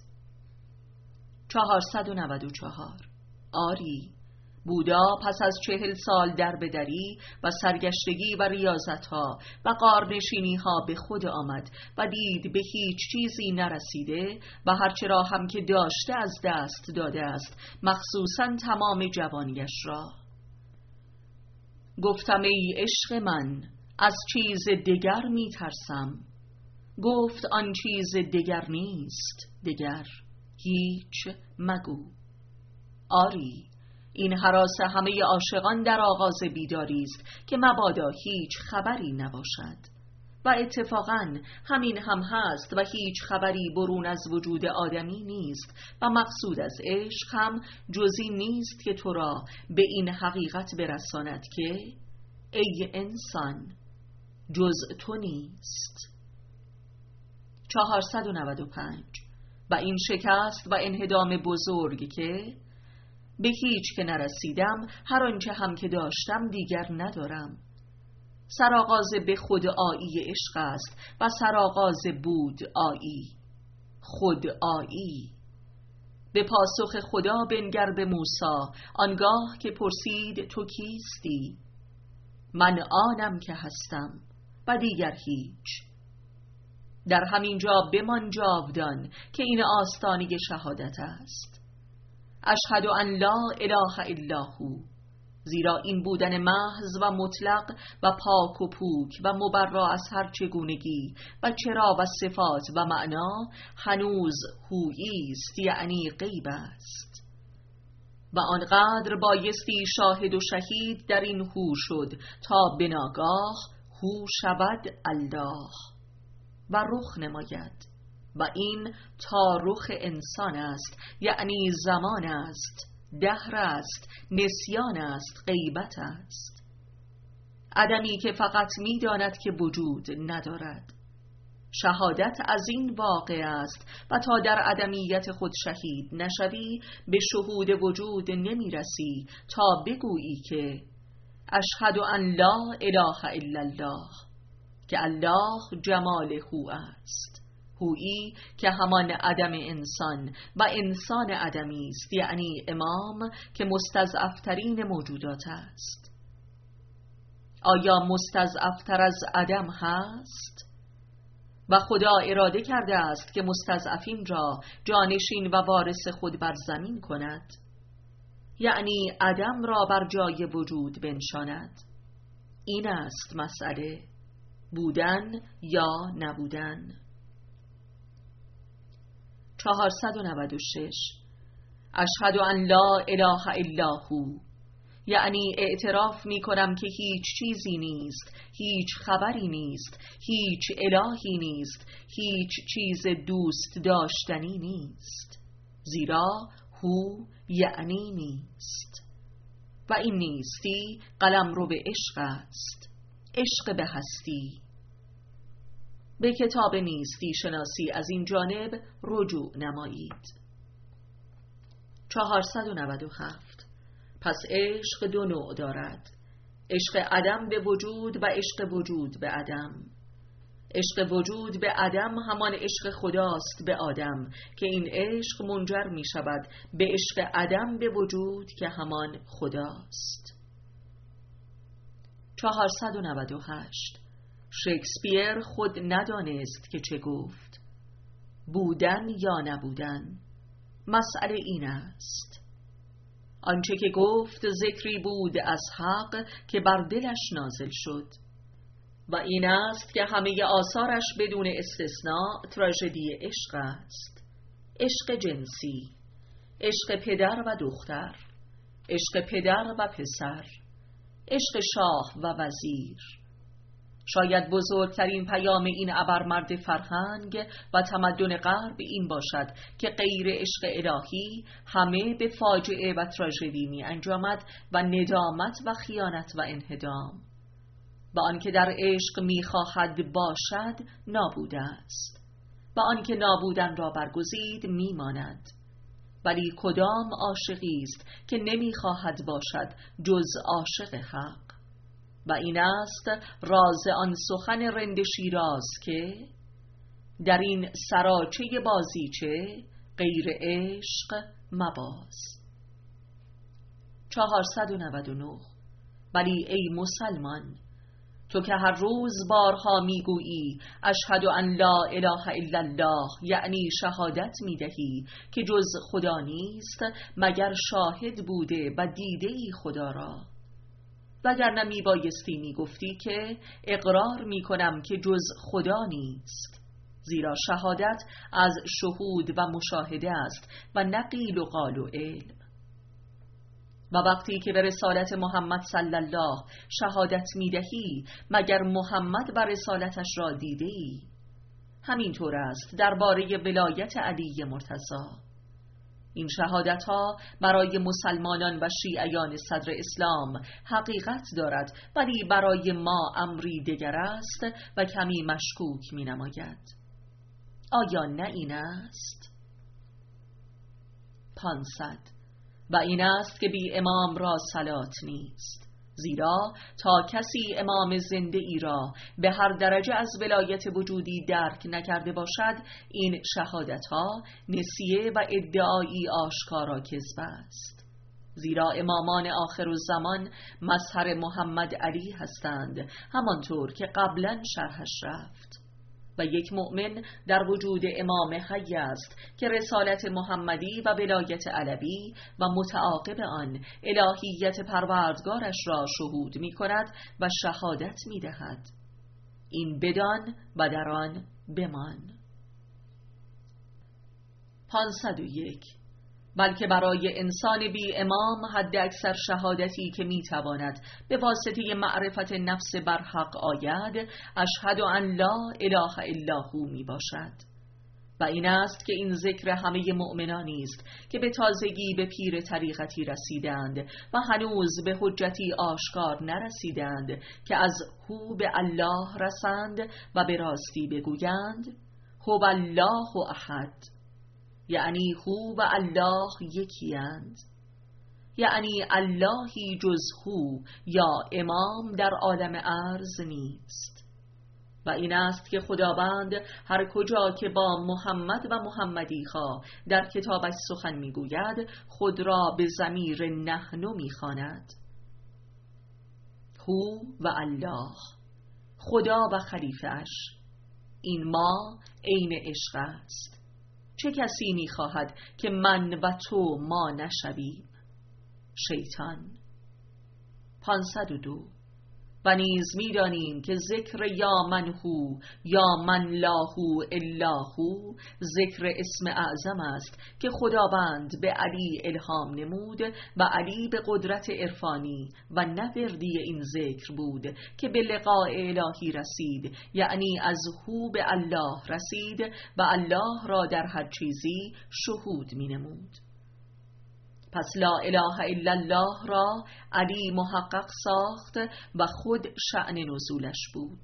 494. آری، بودا پس از 40 سال در بدری و سرگشتگی و ریاضتها و غارنشینیها به خود آمد و دید به هیچ چیزی نرسیده و هرچه را هم که داشته از دست داده است، مخصوصاً تمام جوانیش را. گفتم ای عشق من، از چیز دگر می ترسم. گفت آن چیز دگر نیست، دگر هیچ مگو. آری، این هراس همه عاشقان در آغاز بیداری است که مبادا هیچ خبری نباشد، و اتفاقاً همین هم هست و هیچ خبری برون از وجود آدمی نیست و مقصود از عشق هم جزی نیست که تو را به این حقیقت برساند که ای انسان، جز تو نیست. 495. و این شکست و انهدام بزرگ که به هیچ که نرسیدم، هر آنچه هم که داشتم دیگر ندارم. سرآغاز به خود آیی عشق است و سرآغاز بود آیی، خود آیی. به پاسخ خدا بنگر به موسی آنگاه که پرسید تو کیستی؟ من آنم که هستم و دیگر هیچ. در همین جا بمان جاودان که این آستانه شهادت است. اشهد ان لا اله الا هو، زیرا این بودن محض و مطلق و پاک و پوک و مبرا از هر چگونگی و چرا و صفات و معنا هنوز هویی است، یعنی غیب است. و آنقدر بایستی شاهد و شهید در این هو شد تا بناگاه هو شود الله و رخ نماید. و این تا رخ انسان است، یعنی زمان است، دهر است، نسیان است، غیبت است. عدمی که فقط می‌داند که وجود ندارد. شهادت از این واقع است و تا در عدمیت خود شهید نشوی به شهود وجود نمی‌رسی تا بگویی که اشهد ان لا اله الا الله، که الله جمال هو است، هویی که همان عدم انسان و انسان عدمی است، یعنی امام که مستضعفترین موجودات است. آیا مستضعفتر از عدم هست؟ و خدا اراده کرده است که مستضعفین را جانشین و وارث خود بر زمین کند، یعنی عدم را بر جای وجود بنشاند. این است مسئله، بودن یا نبودن. 496 اشهد ان لا اله الا هو، یعنی اعتراف می کنم که هیچ چیزی نیست، هیچ خبری نیست، هیچ الهی نیست، هیچ چیز دوست داشتنی نیست، زیرا هو یعنی نیست و این نیستی قلمرو به عشق است، عشق به هستی. به کتاب نیستی شناسی از این جانب رجوع نمایید. 497 پس عشق دو نوع دارد: عشق عدم به وجود و عشق وجود به عدم. عشق وجود به عدم همان عشق خداست به آدم که این عشق منجر می شود به عشق عدم به وجود که همان خداست. 498 شکسپیر خود ندانست که چه گفت. بودن یا نبودن، مسئله این است. آنچه که گفت ذکری بود از حق که بر دلش نازل شد و این است که همه آثارش بدون استثناء تراژدی عشق است. عشق جنسی، عشق پدر و دختر، عشق پدر و پسر، عشق شاه و وزیر. شاید بزرگترین پیام این ابرمرد فرهنگ و تمدن غرب این باشد که غیر عشق الهی همه به فاجعه و تراژدی می انجامد و ندامت و خیانت و انهدام. و آنکه در عشق می خواهد باشد نابوده است و آنکه نابودن را برگزید می ماند. ولی کدام عاشقی است که نمی خواهد باشد جز عاشق حق؟ و این است راز آن سخن رند شیراز که در این سراچه بازیچه غیر عشق مباز. 499 ولی ای مسلمان، تو که هر روز بارها میگویی اشهد ان لا اله الا الله، یعنی شهادت میدهی که جز خدا نیست، مگر شاهد بوده و دیده ای خدا را؟ وگرنه میبایستی میگفتی که اقرار میکنم که جز خدا نیست، زیرا شهادت از شهود و مشاهده است و نه قیل و قال و علم. و وقتی که به رسالت محمد صلی الله شهادت میدهی، مگر محمد و رسالتش را دیده ای؟ همینطور است درباره ولایت علی مرتضی. این شهادت ها برای مسلمانان و شیعیان صدر اسلام حقیقت دارد، ولی برای ما امری دیگر است و کمی مشکوک می نماید. آیا نه این است؟ 500 و این است که بی امام را صلات نیست، زیرا تا کسی امام زنده ای را به هر درجه از ولایت وجودی درک نکرده باشد، این شهادت ها نسیه و ادعایی آشکارا کذب است. زیرا امامان آخر الزمان مظهر محمد علی هستند، همانطور که قبلا شرحش رفت. و یک مؤمن در وجود امام حی است که رسالت محمدی و ولایت علوی و متعاقب آن الهیت پروردگارش را شهود می کند و شهادت می دهد. این بدان و در آن بمان. 501 بلکه برای انسان بی امام حد اکثر شهادتی که میتواند به واسطه معرفت نفس برحق آید اشهد ان لا اله الا هو می باشد. و این است که این ذکر همه مؤمنانی است که به تازگی به پیر طریقتی رسیدند و هنوز به حجتی آشکار نرسیدند که از هو به الله رسند و به راستی بگویند هو الله احد، یعنی هو و الله یکی اند، یعنی اللهی جز هو یا امام در عالم ارض نیست. و این است که خداوند هر کجا که با محمد و محمدی ها در کتابش سخن میگوید خود را به ضمیر نحن میخواند. هو و الله، خدا و خلیفه اش، این ما عین عشق است. چه کسی میخواهد که من و تو ما نشویم؟ شیطان. 502. و نیز می‌دانیم که ذکر یا من هو یا من لاهو الا هو ذکر اسم اعظم است که خداوند به علی الهام نمود و علی به قدرت عرفانی و نوردی این ذکر بود که به لقاء الهی رسید، یعنی از هو به الله رسید و الله را در هر چیزی شهود می‌نمود. پس لا اله الا الله را علی محقق ساخت و خود شأن نزولش بود.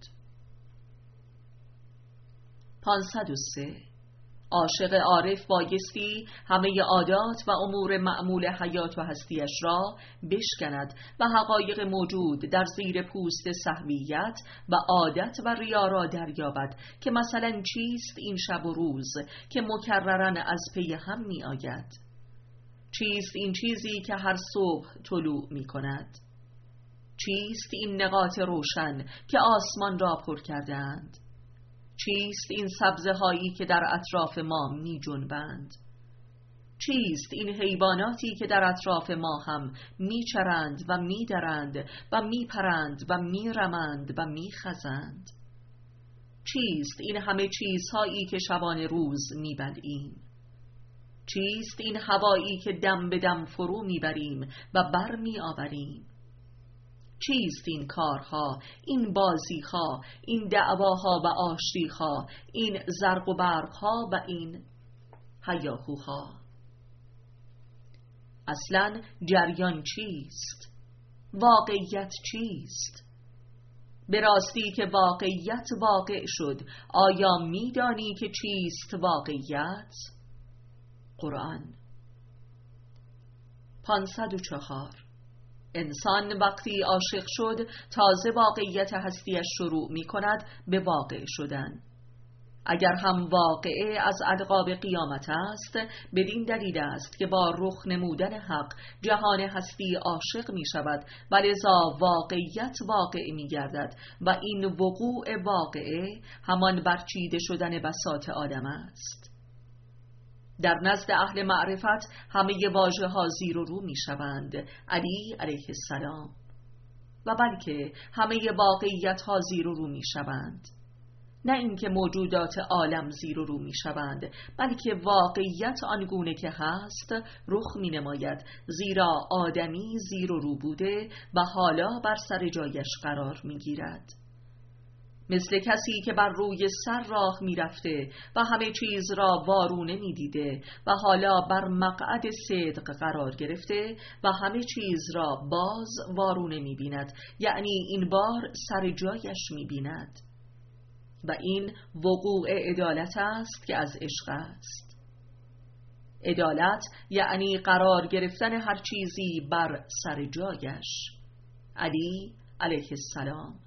503. عاشق عارف بایستی همه عادات و امور معمول حیات و هستیش را بشکند و حقایق موجود در زیر پوست سهویت و عادت و ریا را دریابد که مثلا چیست این شب و روز که مکررن از پی هم می آید؟ چیست این چیزی که هر صبح طلوع می کند؟ چیست این نقاط روشن که آسمان را پر کردند؟ چیست این سبزه هایی که در اطراف ما می جنبند؟ چیست این حیواناتی که در اطراف ما هم می چرند و می درند و می پرند و می رمند و می خزند؟ چیست این همه چیزهایی که شبانه روز می بلعیم؟ چیست این هوایی که دم به دم فرو میبریم و بر می آوریم؟ چیست این کارها، این بازیها، این دعواها و آشتیها، این زرق و برقها و این هیاهوها؟ اصلا جریان چیست؟ واقعیت چیست؟ به راستی که واقعیت واقع شد، آیا میدانی که چیست واقعیت؟ قرآن. 504. انسان وقتی عاشق شد تازه واقعیت هستیش شروع می کند به واقع شدن. اگر هم واقعه از القاب قیامت است، بدین دلیل است که با رخ نمودن حق جهان هستی عاشق می شود و لذا واقعیت واقع می گردد و این وقوع واقعه همان برچیده شدن بساط آدم است. در نزد اهل معرفت همه واژه ها زیر و رو می شوند، علی علیه السلام، و بلکه همه واقعیت ها زیر و رو می شوند. نه اینکه موجودات عالم زیر و رو می شوند، بلکه واقعیت آنگونه که هست رخ می نماید، زیرا آدمی زیر و رو بوده و حالا بر سر جایش قرار می گیرد. مثل کسی که بر روی سر راه می رفته و همه چیز را وارونه می دیده و حالا بر مقعد صدق قرار گرفته و همه چیز را باز وارونه می بیند، یعنی این بار سر جایش می بیند. و این وقوع عدالت است که از عشق است. عدالت یعنی قرار گرفتن هر چیزی بر سر جایش. علی علیه السلام.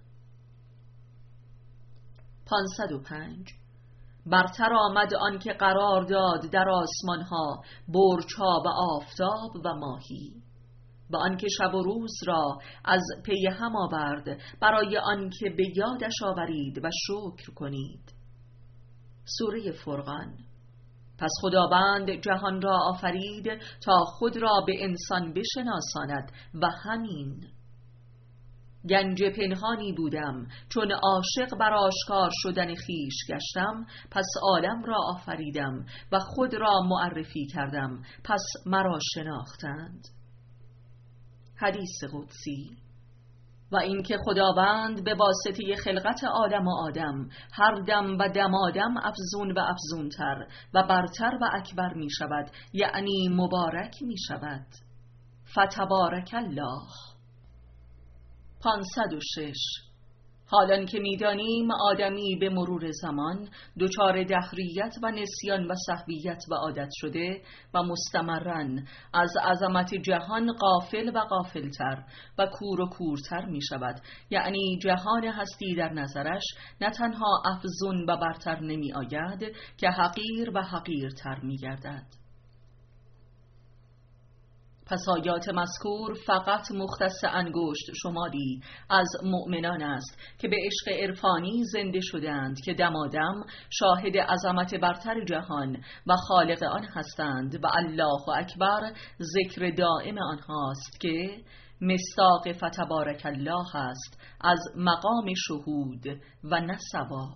505. برتر آمد آن که قرار داد در آسمان ها برج‌ها و آفتاب و ماهی، و آن که شب و روز را از پی هم آورد برای آن که به یادش آورید و شکر کنید. سوره فرقان. پس خداوند جهان را آفرید تا خود را به انسان بشناساند و همین. گنج پنهانی بودم، چون عاشق بر آشکار شدن خیش گشتم، پس عالم را آفریدم و خود را معرفی کردم، پس مرا شناختند. حدیث قدسی. و اینکه خداوند به واسطه خلقت آدم و آدم هر دم و دمادم افزون و افزونتر و برتر و اکبر می شود، یعنی مبارک می شود. فتبارک الله. 506. حالان که می‌دانیم آدمی به مرور زمان دچار دهریت و نسیان و سهویت و عادت شده و مستمراً از عظمت جهان غافل و غافلتر و کور و کورتر می شود، یعنی جهان هستی در نظرش نه تنها افزون و برتر نمی آید که حقیر و حقیرتر می گردد. پس آیات مذکور فقط مختص انگشت شماری از مؤمنان است که به عشق عرفانی زنده شدند که دمادم شاهد عظمت برتر جهان و خالق آن هستند و الله اکبر ذکر دائم آنهاست که مصداق فتبارک الله است از مقام شهود و نه ثواب.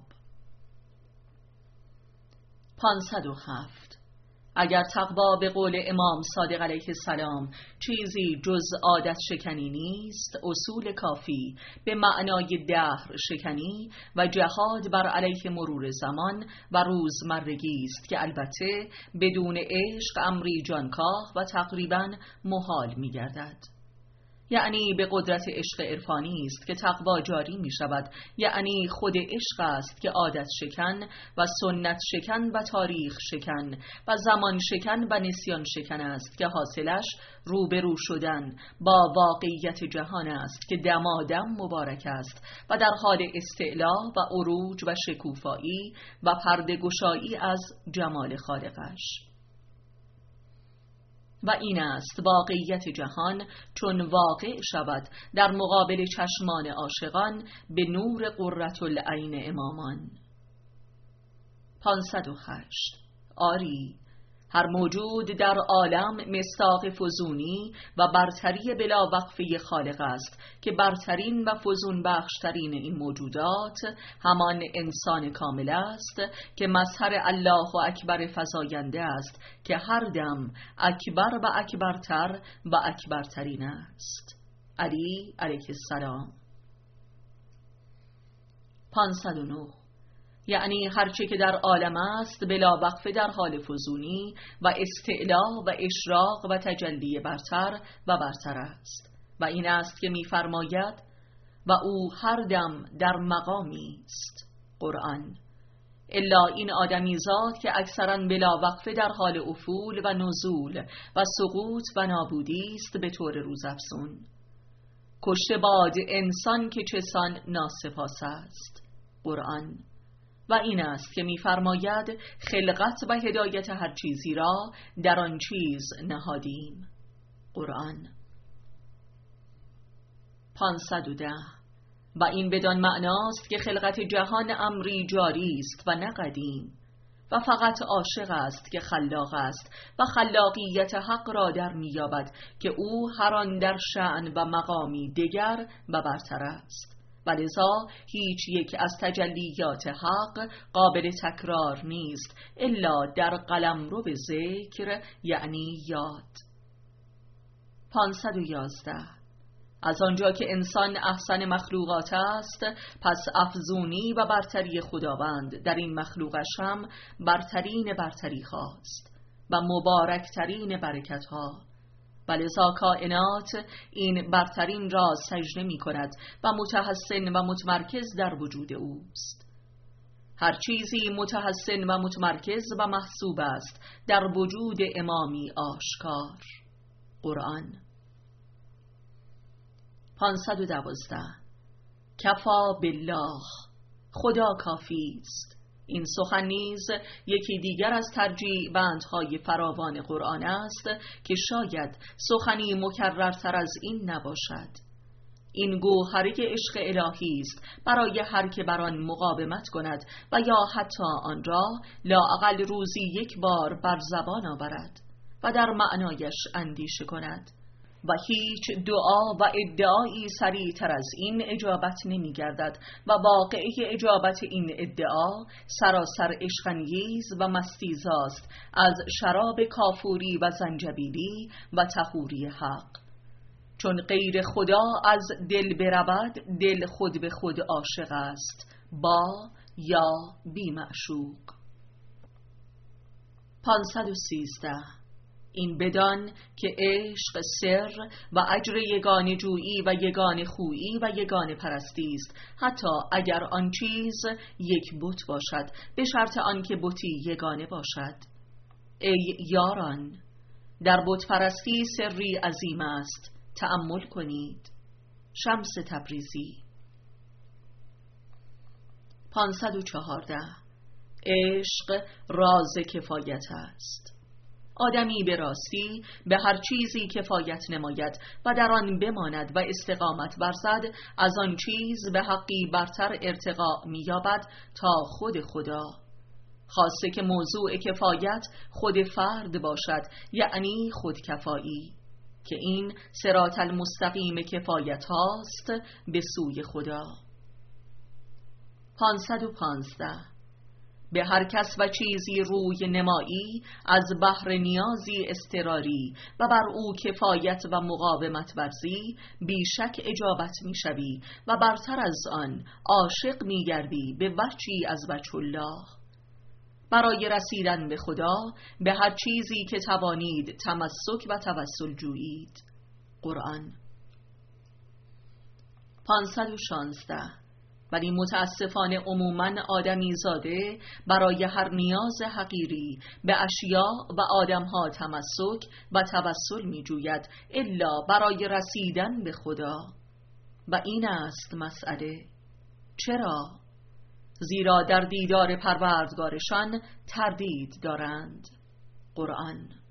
507. اگر تقوا به قول امام صادق علیه السلام چیزی جز عادت شکنی نیست، اصول کافی به معنای دهر شکنی و جهاد بر علیه مرور زمان و روزمرگی است که البته بدون عشق امری جانکاه و تقریبا محال می گردد. یعنی به قدرت عشق عرفانی است که تقوا جاری می شود، یعنی خود عشق است که عادت شکن و سنت شکن و تاریخ شکن و زمان شکن و نسیان شکن است که حاصلش روبرو شدن با واقعیت جهان است که دمادم مبارک است و در حال استعلا و عروج و شکوفایی و پرده گشایی از جمال خالقش. و این است واقعیت جهان چون واقع شود در مقابل چشمان عاشقان به نور قرةالعین امامان. 508. آری، هر موجود در عالم مصداق فزونی و برتری بلا وقفه خالق است که برترین و فزون بخشترین این موجودات همان انسان کامل است که مظهر الله اکبر فزاینده است که هر دم اکبر و اکبرتر و اکبرترین است. علی علیه السلام. 509. یعنی هرچه که در عالم است بلا وقفه در حال فزونی و استعلا و اشراق و تجلی برتر و برتر است و این است که می‌فرماید و او هر دم در مقامی است. قرآن. الا این آدمی ذات که اکثراً بلا وقفه در حال افول و نزول و سقوط و نابودی است به طور روزافزون. کشته باد انسان که چسان ناسپاس است. قرآن. و این است که می‌فرماید خلقت و هدایت هر چیزی را در آن چیز نهادیم. قرآن. 510. و این بدان معناست که خلقت جهان امری جاری است و نه قدیم و فقط عاشق است که خلاق است و خلاقیت حق را در می‌یابد که او هر آن در شأن و مقامی دگر و برتر است و لذا هیچ یک از تجلیات حق قابل تکرار نیست الا در قلمرو به ذکر، یعنی یاد. 511. از آنجا که انسان احسن مخلوقات است، پس افزونی و برتری خداوند در این مخلوقش هم برترین برتری خواست و مبارکترین برکت ها، ولذا کائنات این برترین را سجده می کند و متحسن و متمرکز در وجود اوست. هر چیزی متحسن و متمرکز و محسوب است در وجود امامی آشکار. قرآن. 512. کفا بالله، خدا کافی است. این سخن نیز یکی دیگر از ترجیع بندهای فراوان قرآن است که شاید سخنی مکررتر از این نباشد. این گوهره عشق الهی است برای هر که بر آن مقاومت کند و یا حتی آن را لااقل روزی یک بار بر زبان آورد و در معنایش اندیشه کند و هیچ دعا و ادعایی سریعتر از این اجابت نمی گردد و واقعه اجابت این ادعا سراسر عشق‌انگیز و مستیزاست از شراب کافوری و زنجبیلی و طهوری حق، چون غیر خدا از دل برود، دل خود به خود عاشق است، با یا بی معشوق. 513. این بدان که عشق سر و اجر یگانه جویی و یگانه خویی و یگانه پرستی است، حتی اگر آن چیز یک بت باشد، به شرط آنکه بتی یگانه باشد. ای یاران، در بت پرستی سری عظیم است، تأمل کنید. شمس تبریزی. 514. عشق راز کفایت است. آدمی به راستی به هر چیزی کفایت نماید و در آن بماند و استقامت ورزد، از آن چیز به حقی برتر ارتقا می‌یابد تا خود خدا، خاصه که موضوع کفایت خود فرد باشد، یعنی خودکفایی، که این صراط المستقیم کفایت هاست به سوی خدا. 515. به هر کس و چیزی روی نمایی، از بحر نیازی اضطراری و بر او کفایت و مقاومت ورزی، بیشک اجابت میشوی و برتر از آن عاشق میگردی به وجهی از وجه الله. برای رسیدن به خدا به هر چیزی که توانید تمسک و توسل جویید. قرآن. 516. ولی متاسفانه عموماً آدمی زاده برای هر نیاز حقیری به اشیاء و آدمها تمسک و توسل می جوید الا برای رسیدن به خدا. و این است مسئله. چرا؟ زیرا در دیدار پروردگارشان تردید دارند. قرآن.